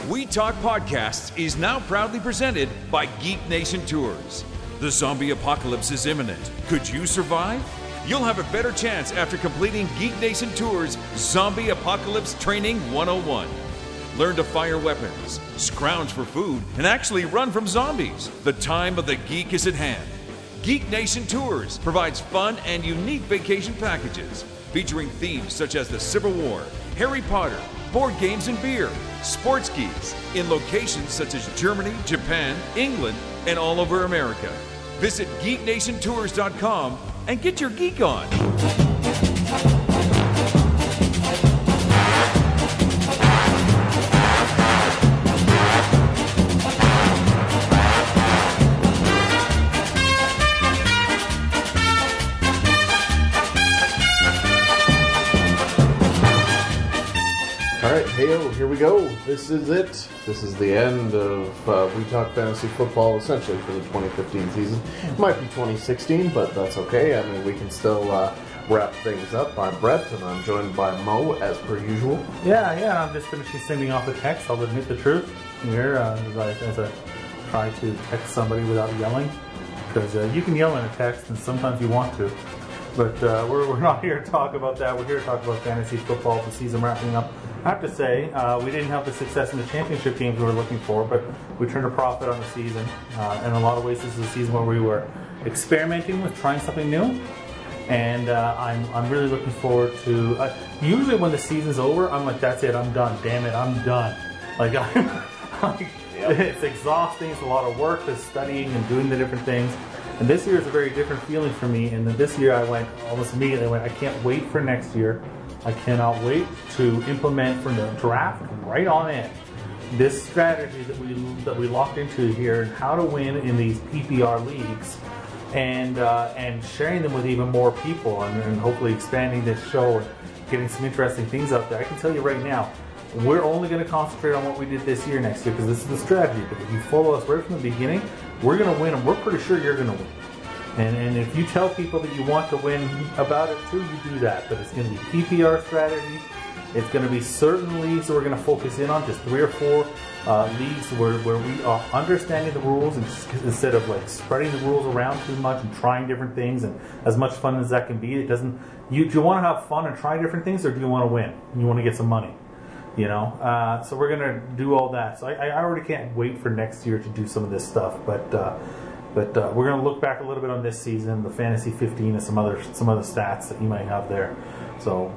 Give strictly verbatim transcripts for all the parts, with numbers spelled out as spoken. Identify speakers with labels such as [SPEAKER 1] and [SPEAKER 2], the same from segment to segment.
[SPEAKER 1] We Talk Podcasts is now proudly presented by Geek Nation Tours. The zombie apocalypse is imminent. Could you survive? You'll have a better chance after completing Geek Nation Tours Zombie Apocalypse Training one oh one. Learn to fire weapons, scrounge for food, and actually run from zombies. The time of the geek is at hand. Geek Nation Tours provides fun and unique vacation packages featuring themes such as the Civil War, Harry Potter, board games and beer, sports geeks in locations such as Germany, Japan, England, and all over America. Visit geek nation tours dot com and get your geek on.
[SPEAKER 2] Heyo, here we go. This is it. This is the end of uh, We Talk Fantasy Football, essentially, for the twenty fifteen season. It might be twenty sixteen, but that's okay. I mean, we can still uh, wrap things up. I'm Brett, and I'm joined by Mo, as per usual.
[SPEAKER 3] Yeah, yeah, I'm just finishing sending off a text. I'll admit the truth here uh, as, I, as I try to text somebody without yelling. Because uh, you can yell in a text, and sometimes you want to. But uh, we're, we're not here to talk about that. We're here to talk about fantasy football, the season wrapping up. I have to say, uh, we didn't have the success in the championship games we were looking for, but we turned a profit on the season. Uh, in a lot of ways, this is a season where we were experimenting with trying something new. And uh, I'm I'm really looking forward to... Uh, usually when the season's over, I'm like, that's it, I'm done. Damn it, I'm done. Like, I'm, like yep. It's exhausting. It's a lot of work, the studying and doing the different things. And this year is a very different feeling for me. And then this year I went, almost immediately, I went, I can't wait for next year. I cannot wait to implement from the draft right on in this strategy that we that we locked into here and how to win in these P P R leagues, and uh, and sharing them with even more people, and, and hopefully expanding this show and getting some interesting things out there. I can tell you right now, we're only going to concentrate on what we did this year next year because this is the strategy. But if you follow us right from the beginning, we're going to win, and we're pretty sure you're going to win. And, and if you tell people that you want to win about it too, you do that. But it's going to be P P R strategies. It's going to be certain leagues that we're going to focus in on, just three or four uh, leagues where, where we are understanding the rules and just, instead of like spreading the rules around too much and trying different things, and as much fun as that can be, it doesn't. You do you want to have fun and try different things, or do you want to win? You want to get some money, you know. Uh, so we're going to do all that. So I, I already can't wait for next year to do some of this stuff, but. Uh, But uh, we're going to look back a little bit on this season, the Fantasy fifteen, and some other some other stats that you might have there. So,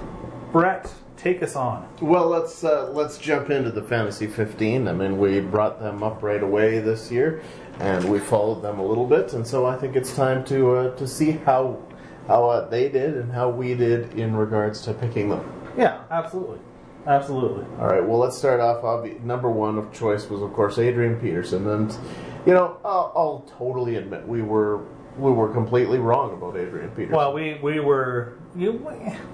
[SPEAKER 3] Brett, take us on.
[SPEAKER 2] Well, let's uh, let's jump into the Fantasy fifteen. I mean, we brought them up right away this year, and we followed them a little bit. And so I think it's time to uh, to see how how uh, they did and how we did in regards to picking them.
[SPEAKER 3] Yeah, absolutely. Absolutely.
[SPEAKER 2] All right, well, let's start off. Obvi- number one of choice was, of course, Adrian Peterson. And, you know, I'll, I'll totally admit we were we were completely wrong about Adrian Peterson.
[SPEAKER 3] Well, we, we were... You,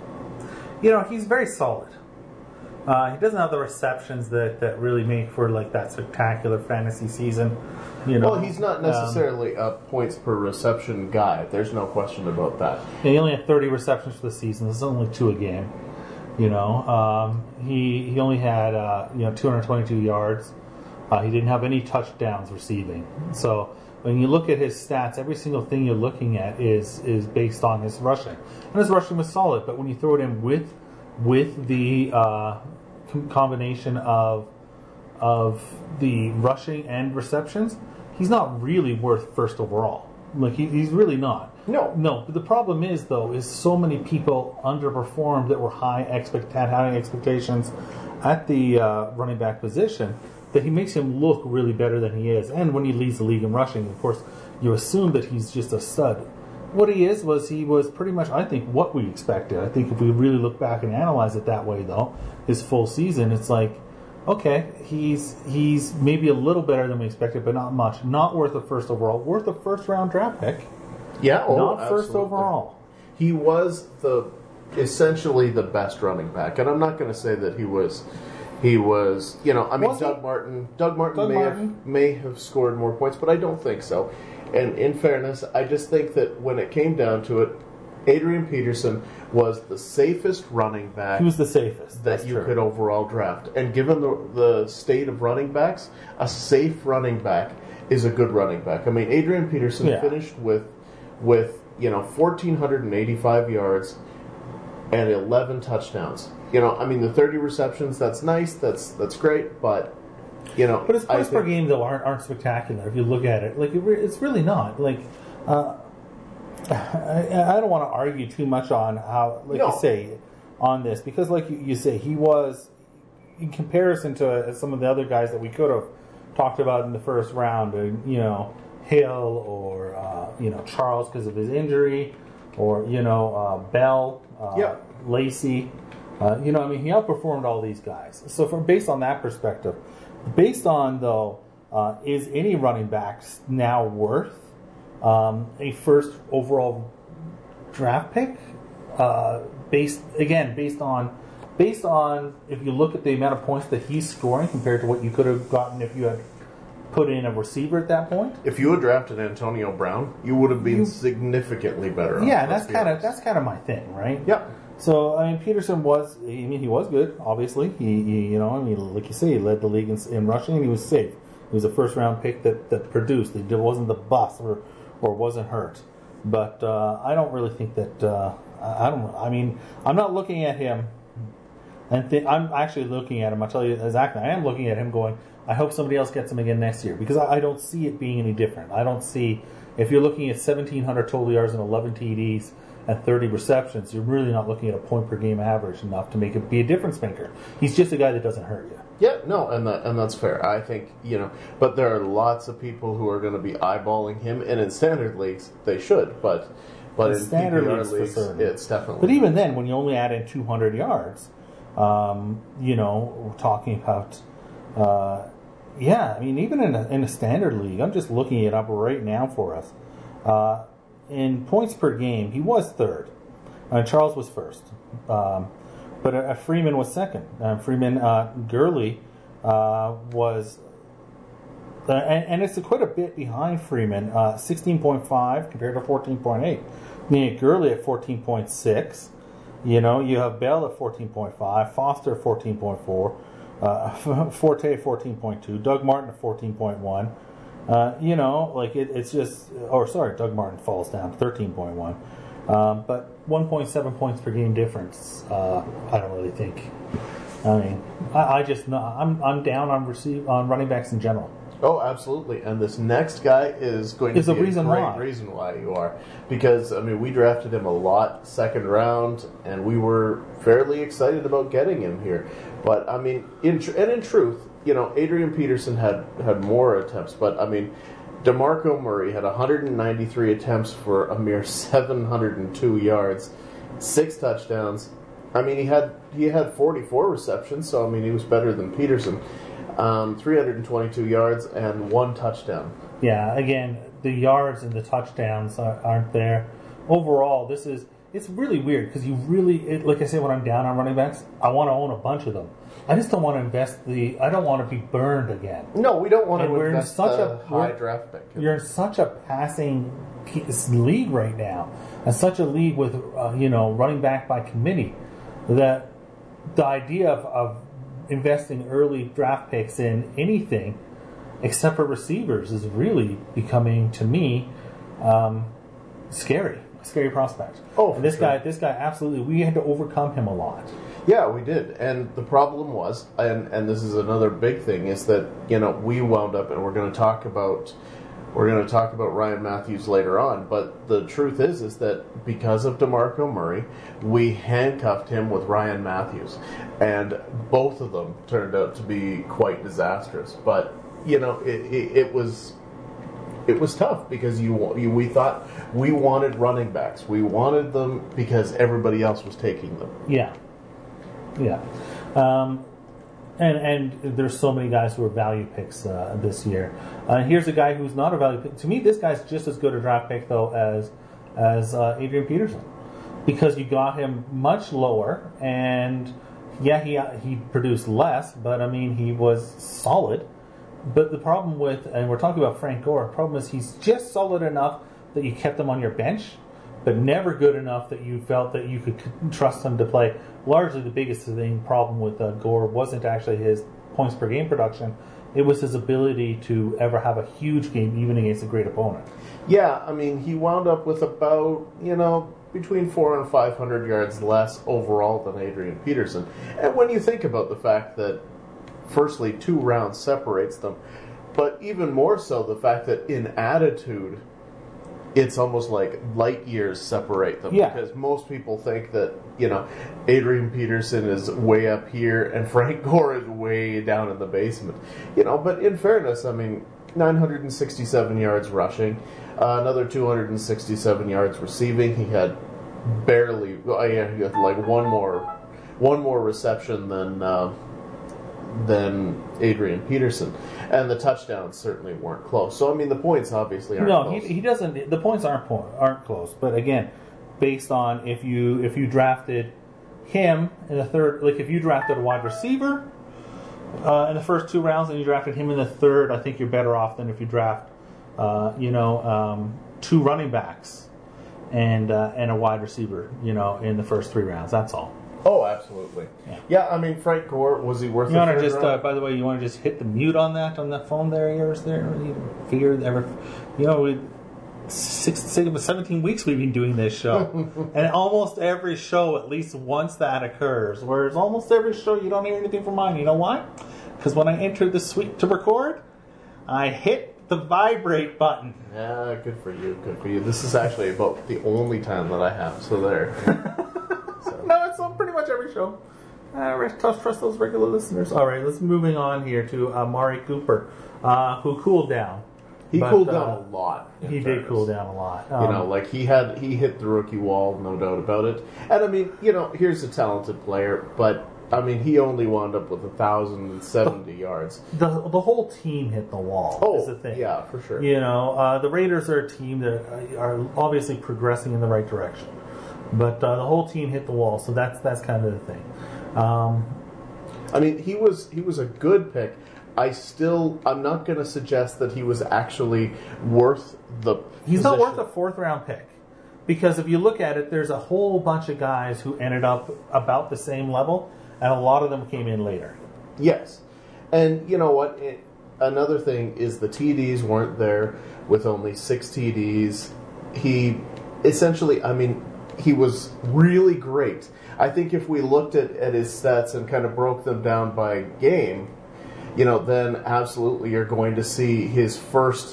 [SPEAKER 3] you know, he's very solid. Uh, he doesn't have the receptions that, that really make for, like, that spectacular fantasy season. You know,
[SPEAKER 2] well, he's not necessarily um, a points per reception guy. There's no question about that.
[SPEAKER 3] He only had thirty receptions for the season. This is only two a game. You know, um, he he only had uh, you know two hundred twenty-two yards. Uh, he didn't have any touchdowns receiving. So when you look at his stats, every single thing you're looking at is is based on his rushing, and his rushing was solid. But when you throw it in with with the uh, com- combination of of the rushing and receptions, he's not really worth first overall. Like he, he's really not.
[SPEAKER 2] No,
[SPEAKER 3] no. But the problem is, though, is so many people underperformed that were high expect had high expectations at the uh, running back position that he makes him look really better than he is. And when he leads the league in rushing, of course, you assume that he's just a stud. What he is was he was pretty much, I think, what we expected. I think if we really look back and analyze it that way, though, his full season, it's like, okay, he's he's maybe a little better than we expected, but not much. Not worth a first overall. Worth a first round draft pick.
[SPEAKER 2] Yeah, oh,
[SPEAKER 3] not
[SPEAKER 2] absolutely.
[SPEAKER 3] First overall.
[SPEAKER 2] He was the essentially the best running back, and I'm not going to say that he was. He was, you know, I mean,
[SPEAKER 3] was
[SPEAKER 2] Doug
[SPEAKER 3] he?
[SPEAKER 2] Martin. Doug Martin
[SPEAKER 3] Doug
[SPEAKER 2] may
[SPEAKER 3] Martin?
[SPEAKER 2] have may have scored more points, but I don't think so. And in fairness, I just think that when it came down to it, Adrian Peterson was the safest running back
[SPEAKER 3] He was the safest.
[SPEAKER 2] that
[SPEAKER 3] That's
[SPEAKER 2] you
[SPEAKER 3] true.
[SPEAKER 2] could overall draft. And given the, the state of running backs, a safe running back is a good running back. I mean, Adrian Peterson
[SPEAKER 3] Yeah.
[SPEAKER 2] finished with, with you know, one thousand four hundred eighty-five yards and eleven touchdowns. You know, I mean, the thirty receptions, that's nice, that's that's great, but, you know...
[SPEAKER 3] But his
[SPEAKER 2] I
[SPEAKER 3] points per
[SPEAKER 2] think-
[SPEAKER 3] game, though, aren't, aren't spectacular if you look at it. Like, it re- it's really not. Like, uh, I, I don't want to argue too much on how, like
[SPEAKER 2] No.
[SPEAKER 3] you say, on this, because, like you, you say, he was, in comparison to uh, some of the other guys that we could have talked about in the first round, uh, you know, Hill or, uh, you know, Charles because of his injury, or, you know, uh, Bell, uh,
[SPEAKER 2] Yeah.
[SPEAKER 3] Lacey. Uh, you know, I mean, he outperformed all these guys. So, from based on that perspective, based on though, uh, is any running backs now worth um, a first overall draft pick? Uh, based again, based on based on if you look at the amount of points that he's scoring compared to what you could have gotten if you had put in a receiver at that point.
[SPEAKER 2] If you had drafted Antonio Brown, you would have been
[SPEAKER 3] You-
[SPEAKER 2] significantly better off.
[SPEAKER 3] Yeah,
[SPEAKER 2] let's
[SPEAKER 3] that's
[SPEAKER 2] be
[SPEAKER 3] kind of
[SPEAKER 2] honest.
[SPEAKER 3] that's kind of my thing, right?
[SPEAKER 2] Yeah.
[SPEAKER 3] So I mean, Peterson was. I mean, he was good. Obviously, he, he you know, I mean, like you say, he led the league in, in rushing, and he was safe. He was a first round pick that, that produced. It wasn't the bust or or wasn't hurt. But uh, I don't really think that. Uh, I I don't. I mean, I'm not looking at him, and th- I'm actually looking at him. I'll tell you exactly. I am looking at him, going, I hope somebody else gets him again next year, because I, I don't see it being any different. I don't see if you're looking at seventeen hundred total yards and eleven T Ds. At thirty receptions, you're really not looking at a point per game average enough to make it be a difference maker. He's just a guy that doesn't hurt you.
[SPEAKER 2] Yeah, no, and that and that's fair. I think, you know, but there are lots of people who are going to be eyeballing him, and in standard leagues they should, but but
[SPEAKER 3] In
[SPEAKER 2] in
[SPEAKER 3] standard
[SPEAKER 2] P P R
[SPEAKER 3] leagues, for
[SPEAKER 2] leagues,
[SPEAKER 3] certain.
[SPEAKER 2] it's definitely.
[SPEAKER 3] But even then, when you only add in two hundred yards, um, you know, we're talking about, uh, yeah, I mean, even in a, in a standard league, I'm just looking it up right now for us. Uh, in points per game, he was third. Uh, Charles was first. Um, but uh, Freeman was second. Uh, Freeman, uh, Gurley uh, was, uh, and, and it's quite a bit behind Freeman, uh, sixteen point five compared to fourteen point eight. Meaning Gurley at fourteen point six. You know, you have Bell at fourteen point five, Foster at fourteen point four, uh, Forte at fourteen point two, Doug Martin at fourteen point one. Uh, you know, like it, it's just, or sorry, Doug Martin falls down to thirteen point one. Um, but one point seven points per game difference, uh, I don't really think. I mean, I, I just, I'm I'm down on receive on running backs in general.
[SPEAKER 2] Oh, absolutely. And this next guy is going
[SPEAKER 3] Is
[SPEAKER 2] to
[SPEAKER 3] the
[SPEAKER 2] be
[SPEAKER 3] reason
[SPEAKER 2] a great
[SPEAKER 3] why.
[SPEAKER 2] reason why you are. Because, I mean, we drafted him a lot second round, and we were fairly excited about getting him here. But, I mean, in tr- and in truth, you know, Adrian Peterson had, had more attempts, but, I mean, DeMarco Murray had one hundred ninety-three attempts for a mere seven hundred two yards, six touchdowns. I mean, he had he had forty-four receptions, so, I mean, he was better than Peterson. Um, three hundred twenty-two yards and one touchdown.
[SPEAKER 3] Yeah, again, the yards and the touchdowns are, aren't there. Overall, this is, it's really weird because you really, it, like I say, when I'm down on running backs, I want to own a bunch of them. I just don't want to invest the, I don't want to be burned again.
[SPEAKER 2] No, we don't want
[SPEAKER 3] And
[SPEAKER 2] to
[SPEAKER 3] we're in
[SPEAKER 2] invest
[SPEAKER 3] such
[SPEAKER 2] a
[SPEAKER 3] a-
[SPEAKER 2] high
[SPEAKER 3] we're-
[SPEAKER 2] draft pick.
[SPEAKER 3] You're in such a passing p- league right now, and such a league with, uh, you know, running back by committee, that the idea of, of investing early draft picks in anything except for receivers is really becoming, to me, um, scary. A scary prospect.
[SPEAKER 2] Oh,
[SPEAKER 3] and this
[SPEAKER 2] for
[SPEAKER 3] guy,
[SPEAKER 2] sure.
[SPEAKER 3] this guy, absolutely, we had to overcome him a lot.
[SPEAKER 2] Yeah, we did. And the problem was, and, and this is another big thing, is that, you know, we wound up, and we're going to talk about, we're going to talk about Ryan Matthews later on, but the truth is, is that because of DeMarco Murray, we handcuffed him with Ryan Matthews. And both of them turned out to be quite disastrous. But, you know, it, it, it was... It was tough because you, you we thought we wanted running backs. We wanted them because everybody else was taking them.
[SPEAKER 3] Yeah, yeah, um, and and there's so many guys who are value picks uh, this year. Uh, here's a guy who's not a value pick. To me, this guy's just as good a draft pick though as as uh, Adrian Peterson, because you got him much lower, and yeah, he he produced less, but I mean he was solid. But the problem with, and we're talking about Frank Gore, the problem is he's just solid enough that you kept him on your bench, but never good enough that you felt that you could trust him to play. Largely, the biggest thing problem with uh, Gore wasn't actually his points per game production. It was his ability to ever have a huge game, even against a great opponent.
[SPEAKER 2] Yeah, I mean, he wound up with about, you know, between four and five hundred yards less overall than Adrian Peterson. And when you think about the fact that, firstly, two rounds separates them, but even more so the fact that in attitude, it's almost like light years separate them.
[SPEAKER 3] Yeah.
[SPEAKER 2] Because most people think that, you know, Adrian Peterson is way up here and Frank Gore is way down in the basement. You know, but in fairness, I mean, nine hundred sixty-seven yards rushing, uh, another two hundred sixty-seven yards receiving. He had barely, uh, yeah, he had like one more, one more reception than uh, than Adrian Peterson, and the touchdowns certainly weren't close. So I mean, the points obviously aren't
[SPEAKER 3] no,
[SPEAKER 2] close.
[SPEAKER 3] he, he doesn't. The points aren't po- aren't close. But again, based on if you if you drafted him in the third, like if you drafted a wide receiver uh, in the first two rounds and you drafted him in the third, I think you're better off than if you draft, uh, you know, um, two running backs and uh, and a wide receiver, you know, in the first three rounds. That's all.
[SPEAKER 2] Oh, absolutely. Yeah. yeah, I mean, Frank Gore, was he worth
[SPEAKER 3] You
[SPEAKER 2] the
[SPEAKER 3] want to
[SPEAKER 2] third
[SPEAKER 3] just,
[SPEAKER 2] round?
[SPEAKER 3] uh, by the way, you want to just hit the mute on that, on that phone there, yours there? You figure ever, you know, we, six, six, seventeen weeks we've been doing this show. And almost every show, at least once that occurs. Whereas almost every show, you don't hear anything from mine. You know why? Because when I enter the suite to record, I hit the vibrate button.
[SPEAKER 2] Yeah, good for you, good for you. This is actually about the only time that I have, so there. so.
[SPEAKER 3] No, it's on pretty much every show. Uh, trust, trust those regular listeners. All right, let's moving on here to uh, Amari Cooper, uh, who cooled down.
[SPEAKER 2] He
[SPEAKER 3] But,
[SPEAKER 2] cooled
[SPEAKER 3] uh,
[SPEAKER 2] down a lot. in
[SPEAKER 3] He did
[SPEAKER 2] fairness.
[SPEAKER 3] cool down a lot.
[SPEAKER 2] You
[SPEAKER 3] Um,
[SPEAKER 2] know, like he had, he hit the rookie wall, no doubt about it. And I mean, you know, here's a talented player, but I mean, he only wound up with a thousand and seventy yards.
[SPEAKER 3] the the whole team hit the wall.
[SPEAKER 2] Oh,
[SPEAKER 3] is the thing.
[SPEAKER 2] yeah, for sure.
[SPEAKER 3] You know, uh, the Raiders are a team that are obviously progressing in the right direction, but uh, the whole team hit the wall. So that's that's kind of the thing. Um,
[SPEAKER 2] I mean, he was he was a good pick. I still, I'm not going to suggest that he was actually worth the.
[SPEAKER 3] he's not
[SPEAKER 2] position.
[SPEAKER 3] worth a fourth round pick. Because if you look at it, there's a whole bunch of guys who ended up about the same level, and a lot of them came in later.
[SPEAKER 2] Yes. And you know what? It, another thing is the T Ds weren't there with only six T Ds. He essentially, I mean, he was really great. I think if we looked at, at his stats and kind of broke them down by game, you know, then absolutely you're going to see his first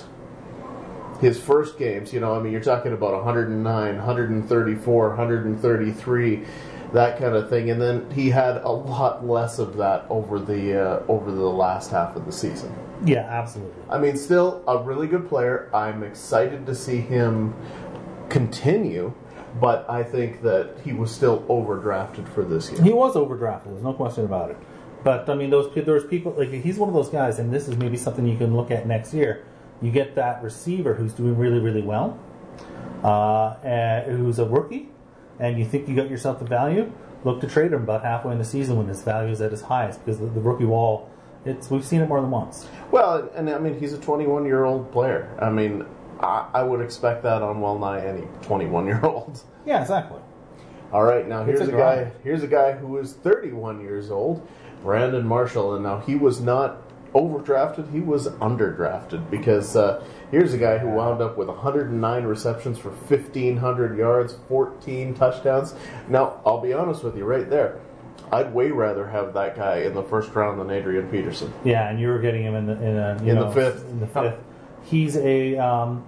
[SPEAKER 2] his first games. You know, I mean, you're talking about one hundred nine, one thirty-four, one thirty-three, that kind of thing, and then he had a lot less of that over the uh, over the last half of the season.
[SPEAKER 3] Yeah, absolutely.
[SPEAKER 2] I mean, still a really good player. I'm excited to see him continue, but I think that he was still overdrafted for this year.
[SPEAKER 3] He was overdrafted. There's no question about it. But I mean, those there's people like he's one of those guys, and this is maybe something you can look at next year. You get that receiver who's doing really, really well, uh, and who's a rookie, and you think you got yourself the value. Look to trade him about halfway in the season when his value is at his highest, because the, the rookie wall, it's we've seen it more than once.
[SPEAKER 2] Well, and, and I mean, he's a twenty-one-year-old player. I mean, I, I would expect that on well nigh any twenty-one-year-old.
[SPEAKER 3] Yeah, exactly.
[SPEAKER 2] All right, now here's
[SPEAKER 3] It's
[SPEAKER 2] a,
[SPEAKER 3] a
[SPEAKER 2] guy.
[SPEAKER 3] grind.
[SPEAKER 2] Here's a guy who is thirty-one years old, Brandon Marshall, and now he was not overdrafted; he was underdrafted because uh, here's a guy who wound up with one hundred nine receptions for fifteen hundred yards, fourteen touchdowns. Now, I'll be honest with you, right there, I'd way rather have that guy in the first round than Adrian Peterson.
[SPEAKER 3] Yeah, and you were getting him in the in, a, you
[SPEAKER 2] In
[SPEAKER 3] know,
[SPEAKER 2] the fifth.
[SPEAKER 3] In the fifth, he's a um,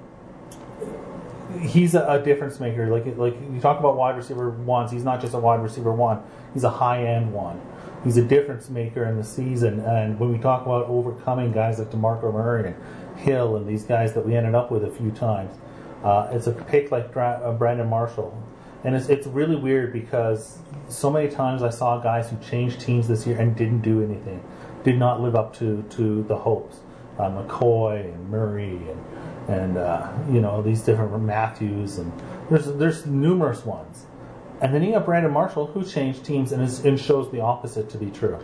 [SPEAKER 3] he's a, a difference maker. Like like you talk about wide receiver ones, he's not just a wide receiver one. He's a high end one. He's a difference maker in the season. And when we talk about overcoming guys like DeMarco Murray and Hill and these guys that we ended up with a few times, uh, it's a pick like Dra- uh, Brandon Marshall. And it's it's really weird because so many times I saw guys who changed teams this year and didn't do anything, did not live up to, to the hopes. Uh, McCoy and Murray and and uh, you know these different Matthews and there's there's numerous ones. And then you have Brandon Marshall who changed teams and, is, and shows the opposite to be true.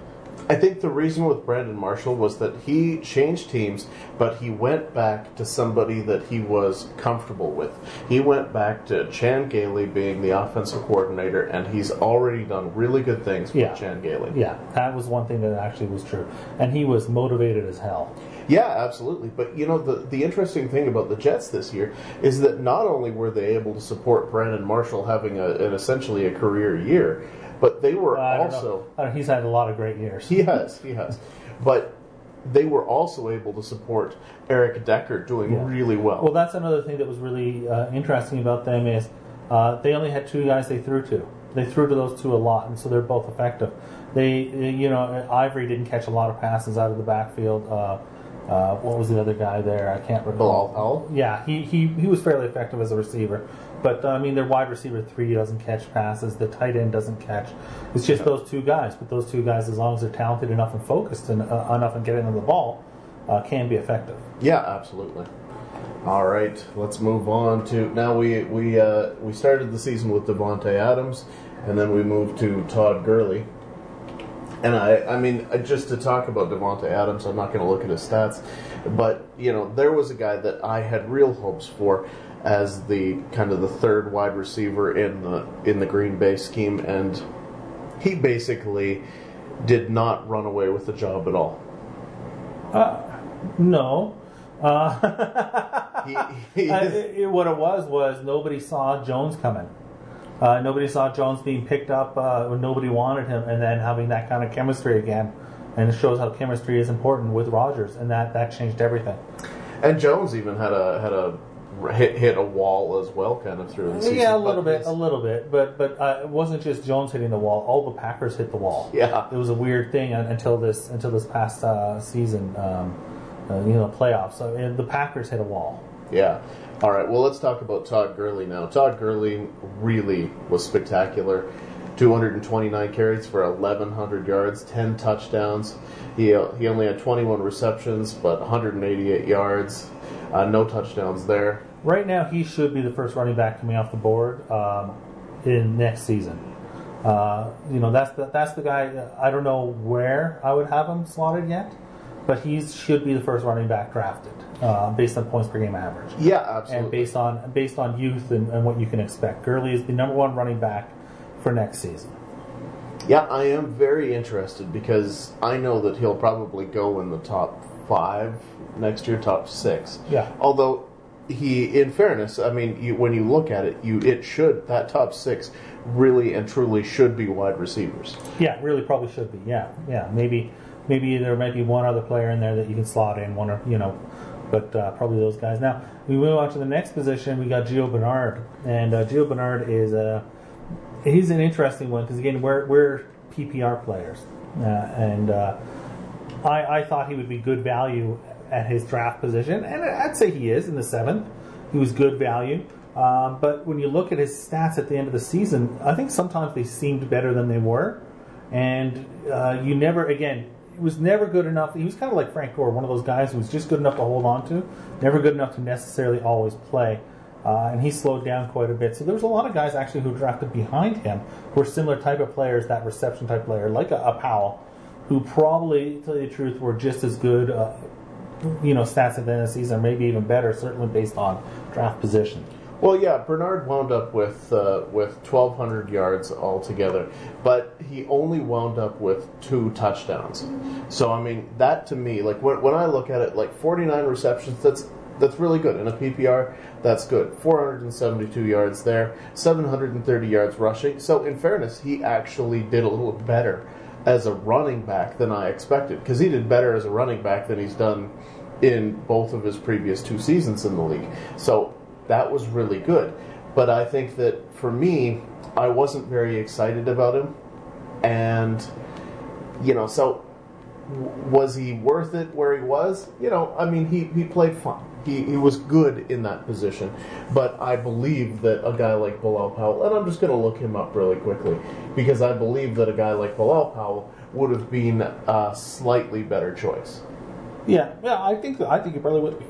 [SPEAKER 2] I think the reason with Brandon Marshall was that he changed teams, but he went back to somebody that he was comfortable with. He went back to Chan Gailey being the offensive coordinator, and he's already done really good things with
[SPEAKER 3] Yeah.
[SPEAKER 2] Chan Gailey.
[SPEAKER 3] Yeah, that was one thing that actually was true. And he was motivated as hell.
[SPEAKER 2] Yeah, absolutely. But, you know, the, the interesting thing about the Jets this year is that not only were they able to support Brandon Marshall having a, an essentially a career year, but they were
[SPEAKER 3] I don't
[SPEAKER 2] also...
[SPEAKER 3] know. I don't know, he's had a lot of great years.
[SPEAKER 2] He has, he has. But they were also able to support Eric Decker doing
[SPEAKER 3] Yeah.
[SPEAKER 2] really well.
[SPEAKER 3] Well, that's another thing that was really uh, interesting about them is uh, they only had two guys they threw to. They threw to those two a lot, and so they're both effective. They, you know, Ivory didn't catch a lot of passes out of the backfield. Uh, uh, what was the other guy there? I can't recall.
[SPEAKER 2] Bilal Powell?
[SPEAKER 3] Yeah, he, he, he was fairly effective as a receiver. But, uh, I mean, their wide receiver three doesn't catch passes. The tight end doesn't catch. It's just those two guys. But those two guys, as long as they're talented enough and focused and, uh, enough in getting them the ball, uh, can be effective.
[SPEAKER 2] Yeah, absolutely. All right, let's move on to now. We we uh, we started the season with Devontae Adams, and then we moved to Todd Gurley. And I, I mean, just to talk about Devontae Adams, I'm not going to look at his stats, but you know, there was a guy that I had real hopes for as the kind of the third wide receiver in the in the Green Bay scheme, and he basically did not run away with the job at all.
[SPEAKER 3] Uh, no. Uh,
[SPEAKER 2] He, he
[SPEAKER 3] uh,
[SPEAKER 2] is,
[SPEAKER 3] it, it- what it was was nobody saw Jones coming. Uh, nobody saw Jones being picked up uh, when nobody wanted him, and then having that kind of chemistry again. And it shows how chemistry is important with Rodgers, and that, that changed everything.
[SPEAKER 2] and Jones even had a had a hit hit a wall as well, kind of through the season.
[SPEAKER 3] Yeah, a little
[SPEAKER 2] but
[SPEAKER 3] bit,
[SPEAKER 2] he's-
[SPEAKER 3] a little bit, but but uh, it wasn't just Jones hitting the wall. All the Packers hit the wall.
[SPEAKER 2] Yeah.
[SPEAKER 3] It was a weird thing un- until this until this past uh, season, um, uh, you know, playoffs. So and the Packers hit a wall.
[SPEAKER 2] Yeah. All right. Well, let's talk about Todd Gurley now. Todd Gurley really was spectacular. two hundred twenty-nine carries for eleven hundred yards, ten touchdowns. He uh, he only had twenty-one receptions, but one hundred eighty-eight yards. Uh, no touchdowns there.
[SPEAKER 3] Right now, he should be the first running back coming off the board um, in next season. Uh, you know, that's the that's the guy. I don't know where I would have him slotted yet, but he should be the first running back drafted uh, based on points per game average.
[SPEAKER 2] Yeah, absolutely.
[SPEAKER 3] And based on based on youth and, and what you can expect. Gurley is the number one running back for next season.
[SPEAKER 2] Yeah, I am very interested because I know that he'll probably go in the top five next year, top six.
[SPEAKER 3] Yeah.
[SPEAKER 2] Although he, in fairness, I mean, you, when you look at it, you it should that top six really and truly should be wide receivers.
[SPEAKER 3] Yeah, really probably should be. Yeah, yeah. Maybe maybe there might be one other player in there that you can slot in, one or you know, but uh, probably those guys. Now we move on to the next position. We got Gio Bernard, and uh, Gio Bernard is a uh, he's an interesting one because again we're we're P P R players, uh, and uh, I I thought he would be good value at his draft position, and I'd say he is in the seventh. He was good value. Um, but when you look at his stats at the end of the season, I think sometimes they seemed better than they were. And uh, you never, again, it was never good enough. He was kind of like Frank Gore, one of those guys who was just good enough to hold on to, never good enough to necessarily always play. Uh, and he slowed down quite a bit. So there was a lot of guys actually who were drafted behind him who were similar type of players, that reception type player, like a, a Powell, who probably, to tell you the truth, were just as good, uh, you know, stats at the end of the season, or maybe even better, certainly based on draft position.
[SPEAKER 2] Well, yeah, Bernard wound up with uh, with twelve hundred yards altogether, but he only wound up with two touchdowns. So, I mean, that to me, like when, when I look at it, like forty-nine receptions, that's that's really good. In a P P R, that's good. four hundred seventy-two yards there, seven hundred thirty yards rushing. So, in fairness, he actually did a little better as a running back than I expected, because he did better as a running back than he's done in both of his previous two seasons in the league. So, that was really good. But I think that for me, I wasn't very excited about him. And, you know, so w- was he worth it where he was? You know, I mean, he, he played fine. He, he was good in that position. But I believe that a guy like Bilal Powell, and I'm just going to look him up really quickly, because I believe that a guy like Bilal Powell would have been a slightly better choice.
[SPEAKER 3] Yeah, yeah, I think I think he probably would be.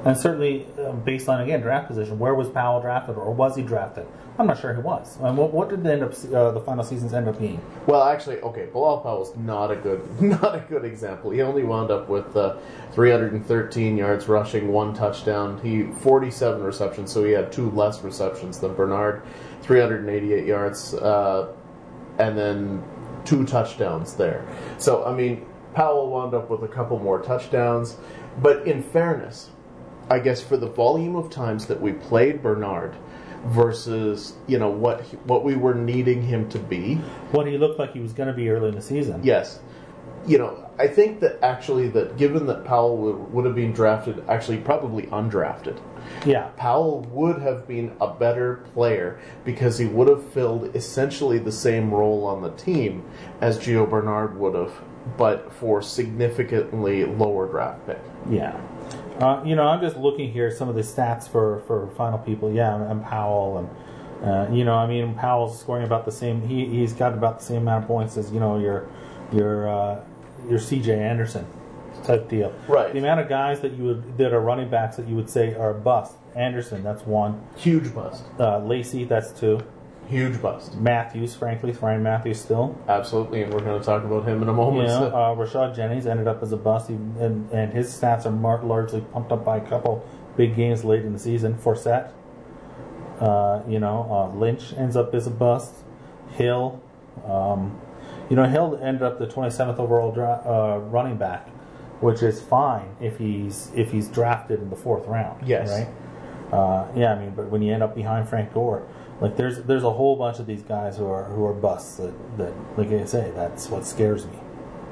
[SPEAKER 3] And certainly, um, based on, again, draft position, where was Powell drafted, or was he drafted? I'm not sure he was. And what, what did the end up uh, the final seasons end up being?
[SPEAKER 2] Well, actually, okay, Bilal Powell's not a good not a good example. He only wound up with uh, three hundred thirteen yards rushing, one touchdown. He forty-seven receptions, so he had two less receptions than Bernard. three hundred eighty-eight yards, uh, and then two touchdowns there. So, I mean, Powell wound up with a couple more touchdowns. But in fairness, I guess for the volume of times that we played Bernard versus, you know, what he, what we were needing him to be.
[SPEAKER 3] What he looked like he was going to be early in the season.
[SPEAKER 2] Yes. You know, I think that actually that given that Powell would, would have been drafted, actually probably undrafted.
[SPEAKER 3] Yeah.
[SPEAKER 2] Powell would have been a better player because he would have filled essentially the same role on the team as Gio Bernard would have, but for significantly lower draft pick.
[SPEAKER 3] Yeah. Uh, you know, I'm just looking here at some of the stats for, for final people. Yeah, and Powell, and uh, you know, I mean, Powell's scoring about the same. He he's got about the same amount of points as, you know, your your uh, your C J Anderson type deal.
[SPEAKER 2] Right.
[SPEAKER 3] The amount of guys that you would that are running backs that you would say are a bust. Anderson, that's one.
[SPEAKER 2] Huge bust.
[SPEAKER 3] Uh, Lacey, that's two.
[SPEAKER 2] Huge bust.
[SPEAKER 3] Matthews, frankly, Ryan Matthews still.
[SPEAKER 2] Absolutely, and we're going to talk about him in a moment.
[SPEAKER 3] You know, uh, Rashad Jennings ended up as a bust, he, and, and his stats are mar- largely pumped up by a couple big games late in the season. Forsett, uh, you know, uh, Lynch ends up as a bust. Hill, um, you know, Hill ended up the twenty-seventh overall dra- uh, running back, which is fine if he's if he's drafted in the fourth round.
[SPEAKER 2] Yes.
[SPEAKER 3] Right. Uh, yeah, I mean, but when you end up behind Frank Gore. Like there's there's a whole bunch of these guys who are who are busts that, that like I say, that's what scares me.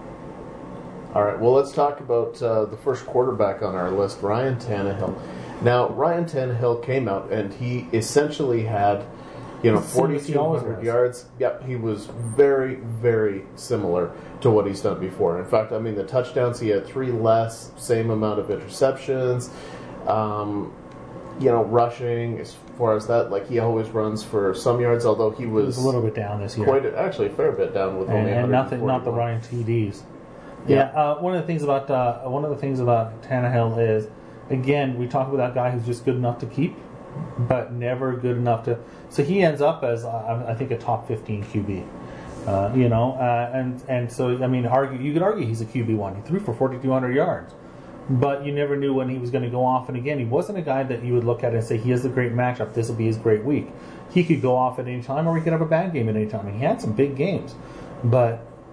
[SPEAKER 2] All right, well, let's talk about uh, the first quarterback on our list, Ryan Tannehill. Now, Ryan Tannehill came out and he essentially had, you know, forty-two hundred yards. Yep, he was very, very similar to what he's done before. In fact, I mean, the touchdowns, he had three less, same amount of interceptions. Um, you know, rushing, as far as that, like he always runs for some yards, although he was,
[SPEAKER 3] he was a little bit down this year.
[SPEAKER 2] Quite a, actually a fair bit down with
[SPEAKER 3] and,
[SPEAKER 2] only
[SPEAKER 3] and nothing, not the running T Ds. Yeah, yeah uh, one of the things about uh, one of the things about Tannehill is, again, we talk about that guy who's just good enough to keep, but never good enough to. So he ends up as uh, I think a top fifteen Q B. Uh, you know, uh, and and so I mean, argue you could argue he's a Q B one. He threw for forty-two hundred yards. But you never knew when he was going to go off. And again, he wasn't a guy that you would look at and say, he has a great matchup, this will be his great week. He could go off at any time, or he could have a bad game at any time. And he had some big games. But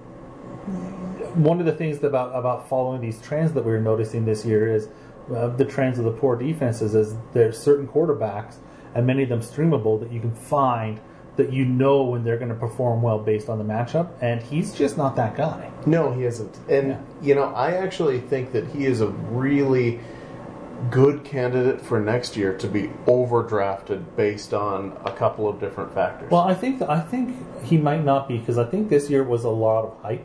[SPEAKER 3] one of the things about, about following these trends that we're noticing this year is uh, the trends of the poor defenses is there's certain quarterbacks, and many of them streamable, that you can find that you know when they're going to perform well based on the matchup, and he's just not that guy.
[SPEAKER 2] No, he isn't. And, yeah. you know, I actually think that he is a really good candidate for next year to be overdrafted based on a couple of different factors.
[SPEAKER 3] Well, I think I think he might not be, because I think this year was a lot of hype.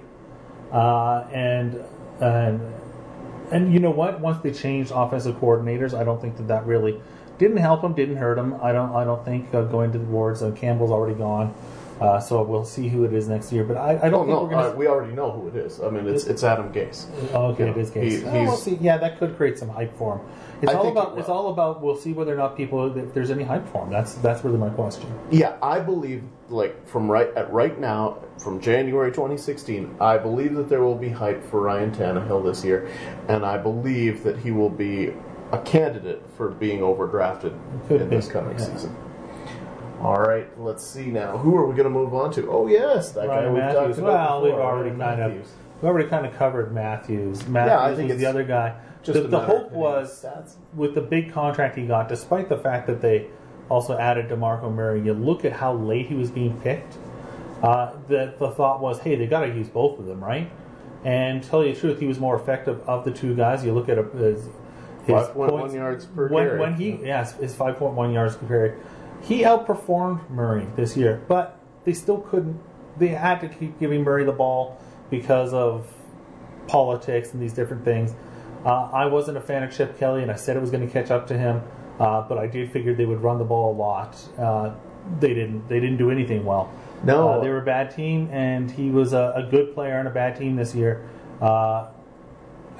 [SPEAKER 3] Uh, and, and, and you know what? Once they changed offensive coordinators, I don't think that that really... Didn't help him, didn't hurt him. I don't. I don't think uh, going to the awards. Uh, Campbell's already gone, uh, so we'll see who it is next year. But I, I don't
[SPEAKER 2] oh,
[SPEAKER 3] think
[SPEAKER 2] no,
[SPEAKER 3] we're going to.
[SPEAKER 2] Uh, we already know who it is. I mean, it's it's Adam Gase.
[SPEAKER 3] Oh, okay,
[SPEAKER 2] you know,
[SPEAKER 3] it is Gase.
[SPEAKER 2] He,
[SPEAKER 3] oh, we'll see. Yeah, that could create some hype for him. It's
[SPEAKER 2] I
[SPEAKER 3] all
[SPEAKER 2] think
[SPEAKER 3] about.
[SPEAKER 2] it
[SPEAKER 3] It's all about. We'll see whether or not people. If there's any hype for him. That's that's really my question.
[SPEAKER 2] Yeah, I believe, like from right at right now, from January twenty sixteen, I believe that there will be hype for Ryan Tannehill this year, and I believe that he will be a candidate for being overdrafted in this coming yeah. season. All right, let's see now. Who are we going to move on to? Oh yes, that
[SPEAKER 3] Ryan
[SPEAKER 2] guy we've
[SPEAKER 3] Matthews.
[SPEAKER 2] talked about
[SPEAKER 3] Well,
[SPEAKER 2] before,
[SPEAKER 3] we've already
[SPEAKER 2] Ryan
[SPEAKER 3] kind
[SPEAKER 2] Matthews.
[SPEAKER 3] of we've already kind of covered Matthews. Matthews
[SPEAKER 2] yeah, I think
[SPEAKER 3] was
[SPEAKER 2] it's
[SPEAKER 3] the other guy.
[SPEAKER 2] Just
[SPEAKER 3] the
[SPEAKER 2] a
[SPEAKER 3] the
[SPEAKER 2] matter
[SPEAKER 3] hope
[SPEAKER 2] of
[SPEAKER 3] was
[SPEAKER 2] stats.
[SPEAKER 3] With the big contract he got, despite the fact that they also added DeMarco Murray. You look at how late he was being picked. Uh, the the thought was, hey, they got to use both of them, right? And to tell you the truth, he was more effective of the two guys. You look at a, his
[SPEAKER 2] five point one yards per
[SPEAKER 3] when,
[SPEAKER 2] carry.
[SPEAKER 3] When he, yes, his five point one yards per carry. He outperformed Murray this year, but they still couldn't. They had to keep giving Murray the ball because of politics and these different things. Uh, I wasn't a fan of Chip Kelly, and I said it was going to catch up to him, uh, but I did figure they would run the ball a lot. Uh, they didn't. They didn't do anything well.
[SPEAKER 2] No,
[SPEAKER 3] uh, they were a bad team, and he was a, a good player on a bad team this year. Uh, I.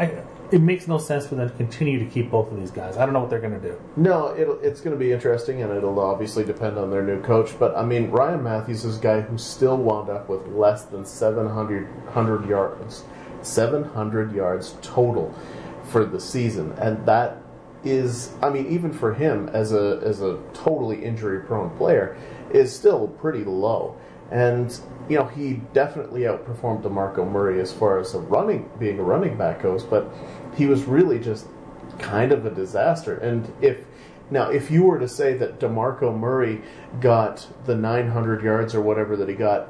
[SPEAKER 3] it makes no sense for them to continue to keep both of these guys. I don't know what they're going to do.
[SPEAKER 2] No, it'll, it's going to be interesting, and it'll obviously depend on their new coach. But, I mean, Ryan Matthews is a guy who still wound up with less than seven hundred, one hundred yards. seven hundred yards total for the season. And that is, I mean, even for him as a as a totally injury-prone player, is still pretty low. And, you know, he definitely outperformed DeMarco Murray as far as a running, being a running back goes, but he was really just kind of a disaster. And if, now, if you were to say that DeMarco Murray got the nine hundred yards or whatever that he got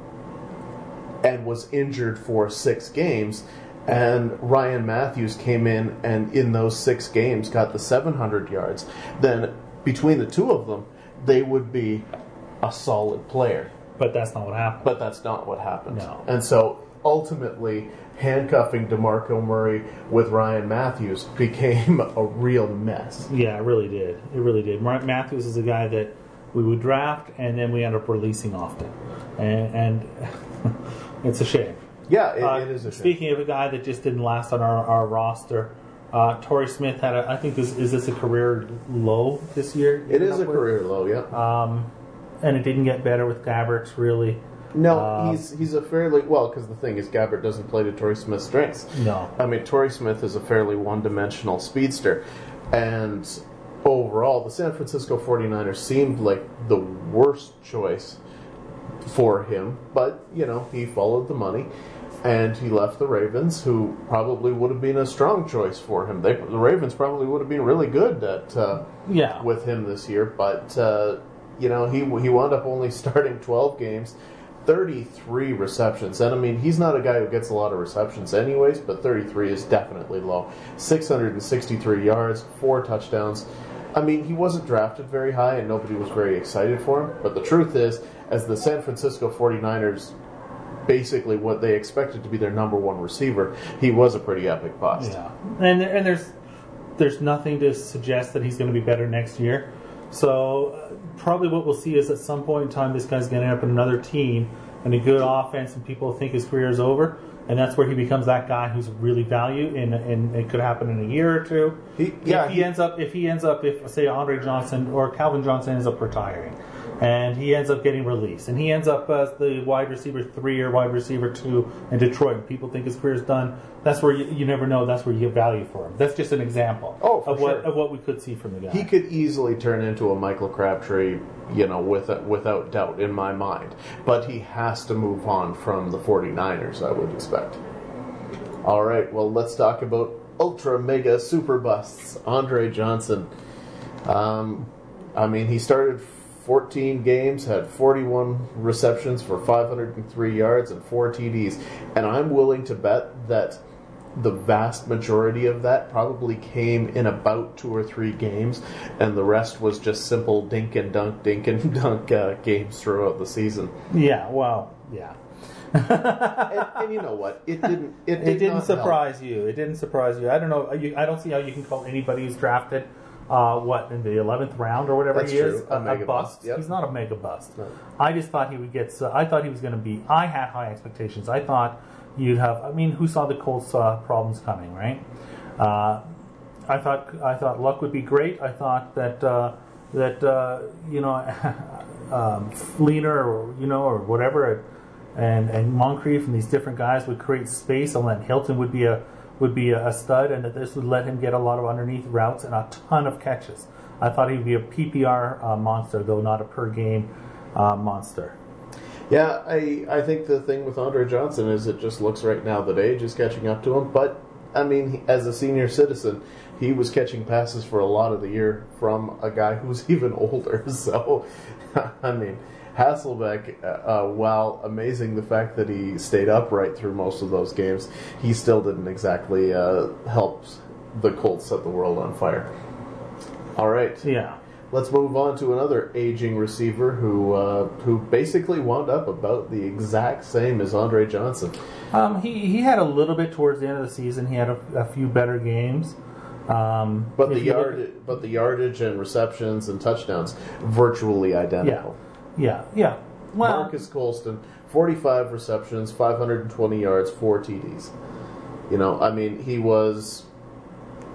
[SPEAKER 2] and was injured for six games, and Ryan Matthews came in and in those six games got the seven hundred yards, then between the two of them, they would be a solid player.
[SPEAKER 3] But that's not what happened.
[SPEAKER 2] But that's not what happened.
[SPEAKER 3] No.
[SPEAKER 2] And so, ultimately, handcuffing DeMarco Murray with Ryan Matthews became a real mess.
[SPEAKER 3] Yeah, it really did. It really did. Mark Matthews is a guy that we would draft, and then we end up releasing often. And, and it's a shame.
[SPEAKER 2] Yeah, it,
[SPEAKER 3] uh,
[SPEAKER 2] it is a shame.
[SPEAKER 3] Speaking of a guy that just didn't last on our, our roster, uh, Torrey Smith had a, I think this is this a career low this year?
[SPEAKER 2] It is a career low, yeah.
[SPEAKER 3] Um, and it didn't get better with Gabbert, really.
[SPEAKER 2] No,
[SPEAKER 3] uh,
[SPEAKER 2] he's he's a fairly, well, because the thing is, Gabbert doesn't play to Torrey Smith's strengths.
[SPEAKER 3] No.
[SPEAKER 2] I mean, Torrey Smith is a fairly one-dimensional speedster. And overall, the San Francisco forty-niners seemed like the worst choice for him. But, you know, he followed the money. And he left the Ravens, who probably would have been a strong choice for him. They, the Ravens probably would have been really good at uh,
[SPEAKER 3] yeah.
[SPEAKER 2] with him this year. But, uh, you know, he he wound up only starting twelve games, thirty-three receptions. And, I mean, he's not a guy who gets a lot of receptions anyways, but thirty-three is definitely low. six hundred sixty-three yards, four touchdowns. I mean, he wasn't drafted very high, and nobody was very excited for him. But the truth is, as the San Francisco forty-niners, basically what they expected to be their number one receiver, he was a pretty epic bust.
[SPEAKER 3] Yeah, and there, and there's there's nothing to suggest that he's going to be better next year. So uh, probably what we'll see is at some point in time this guy's going to end up in another team and a good offense, and people think his career is over, and that's where he becomes that guy who's really valued, and, and it could happen in a year or two.
[SPEAKER 2] He, yeah,
[SPEAKER 3] if he,
[SPEAKER 2] he
[SPEAKER 3] ends up, if he ends up, if say Andre Johnson or Calvin Johnson ends up retiring, and he ends up getting released, and he ends up as the wide receiver three or wide receiver two in Detroit, and people think his career's done. That's where you, you never know. That's where you get value for him. That's just an example
[SPEAKER 2] oh, for
[SPEAKER 3] of
[SPEAKER 2] sure.
[SPEAKER 3] what of what we could see from the guy.
[SPEAKER 2] He could easily turn into a Michael Crabtree, you know, with, without doubt in my mind. But he has to move on from the forty-niners, I would expect. All right, well, let's talk about ultra mega super busts. Andre Johnson. Um, I mean, he started fourteen games, had forty-one receptions for five hundred three yards and four T Ds. And I'm willing to bet that the vast majority of that probably came in about two or three games, and the rest was just simple dink and dunk, dink and dunk uh, games throughout the season.
[SPEAKER 3] Yeah, well, yeah.
[SPEAKER 2] and, and you know what? It didn't. It, did
[SPEAKER 3] it didn't
[SPEAKER 2] not
[SPEAKER 3] surprise
[SPEAKER 2] help.
[SPEAKER 3] you. It didn't surprise you. I don't know. You, I don't see how you can call anybody who's drafted, uh, what in the eleventh round or whatever
[SPEAKER 2] That's
[SPEAKER 3] he
[SPEAKER 2] true.
[SPEAKER 3] is,
[SPEAKER 2] A
[SPEAKER 3] a,
[SPEAKER 2] mega
[SPEAKER 3] a bust.
[SPEAKER 2] bust, yep.
[SPEAKER 3] He's not a mega bust.
[SPEAKER 2] No.
[SPEAKER 3] I just thought he would get. So, I thought he was going to be. I had high expectations. I thought you'd have. I mean, who saw the Colts uh, problems coming, right? Uh, I thought. I thought Luck would be great. I thought that uh, that uh, you know, um, Fleener or you know or whatever. And and Moncrief and these different guys would create space, and then Hilton would be a would be a stud, and that this would let him get a lot of underneath routes and a ton of catches. I thought he'd be a P P R uh, monster, though not a per game uh, monster.
[SPEAKER 2] Yeah, I I think the thing with Andre Johnson is it just looks right now that age is catching up to him. But I mean, he, as a senior citizen, he was catching passes for a lot of the year from a guy who's even older. So I mean. Hasselbeck, uh, while amazing the fact that he stayed upright through most of those games, he still didn't exactly uh, help the Colts set the world on fire. All right.
[SPEAKER 3] Yeah.
[SPEAKER 2] Let's move on to another aging receiver who uh, who basically wound up about the exact same as Andre Johnson.
[SPEAKER 3] Um, he, he had a little bit towards the end of the season. He had a, a few better games. Um,
[SPEAKER 2] but the yard, but the yardage and receptions and touchdowns virtually identical.
[SPEAKER 3] Yeah. Yeah, yeah. Well,
[SPEAKER 2] Marcus Colston, forty-five receptions, five hundred twenty yards, four T Ds. You know, I mean, he was